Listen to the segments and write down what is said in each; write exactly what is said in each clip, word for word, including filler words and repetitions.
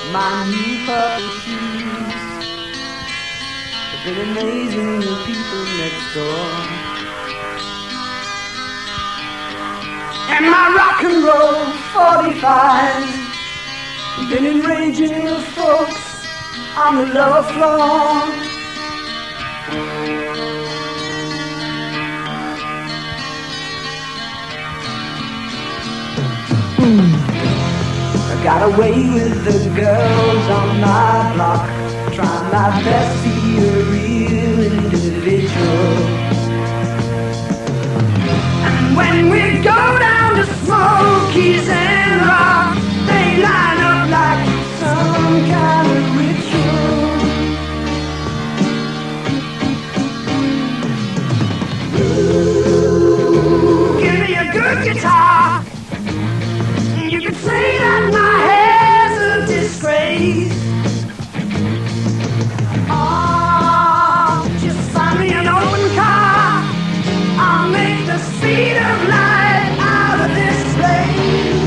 My new purple shoes have been amazing the people next door. And my rock and roll forty-five have been enraging the folks on the lower floor. I got away with the girls on my block, trying my best to be a real individual. And when we go down to Smokies and Rock, they line up like some kind of ritual. Ooh, give me a good guitar. You could say that my hair's a disgrace. Oh, just find me an open car. I'll make the speed of light out of this place.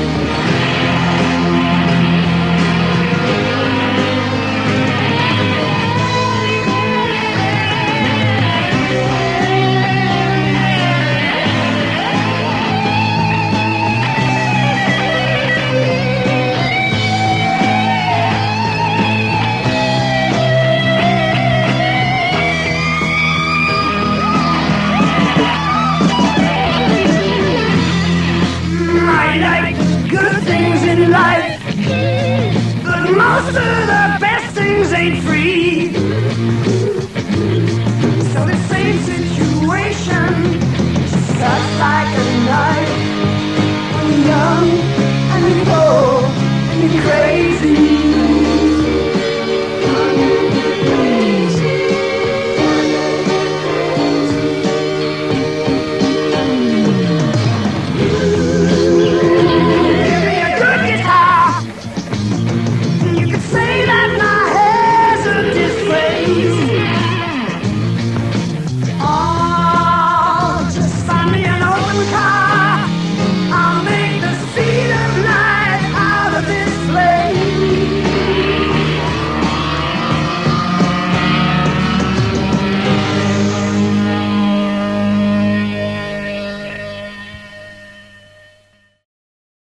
Good things in life, but most of the best things ain't free.